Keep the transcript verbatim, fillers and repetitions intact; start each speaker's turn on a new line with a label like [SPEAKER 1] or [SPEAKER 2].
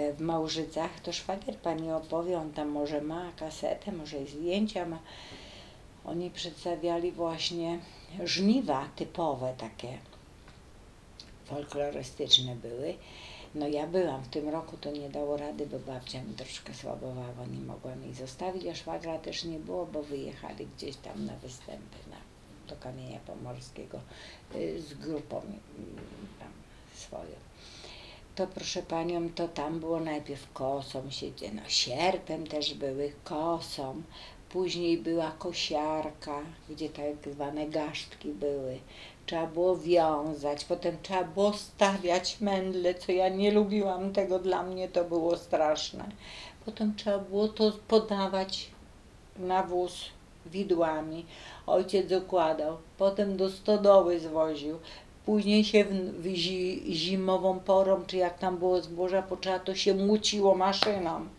[SPEAKER 1] w Małżycach, to szwagier pani opowie, on tam może ma kasetę, może i zdjęcia ma. Oni przedstawiali właśnie żniwa typowe takie, folklorystyczne były. No ja byłam w tym roku, to nie dało rady, bo babcia mi troszkę słabowała, nie mogłam jej zostawić, a szwagra też nie było, bo wyjechali gdzieś tam na występy na, do Kamienia Pomorskiego y, z grupą y, tam swoją. To proszę panią, to tam było najpierw kosą siedzie, no sierpem też były, kosą, później była kosiarka, gdzie tak zwane gasztki były. Trzeba było wiązać, potem trzeba było stawiać mędle, co ja nie lubiłam tego, dla mnie to było straszne. Potem trzeba było to podawać na wóz widłami. Ojciec układał, potem do stodoły zwoził. Później się w, w zi, zimową porą, czy jak tam było zboża, bo trzeba to się muciło maszyną.